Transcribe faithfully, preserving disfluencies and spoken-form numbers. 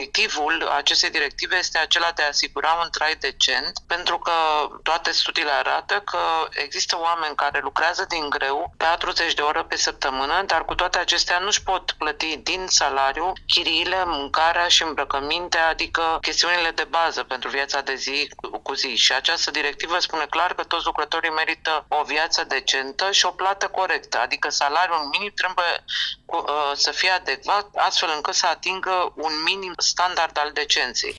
obiectivul acestei directive este acela de a asigura un trai decent, pentru că toate studiile arată că există oameni care lucrează din greu patruzeci de ore pe săptămână, dar cu toate acestea nu-și pot plăti din salariu chiriile, mâncarea și îmbrăcămintea, adică chestiunile de bază pentru viața de zi cu zi. Și această directivă spune clar că toți lucrătorii merită o viață decentă și o plată corectă, adică salariul minim trebuie să fie adecvat astfel încât să atingă un minim standard al decenței.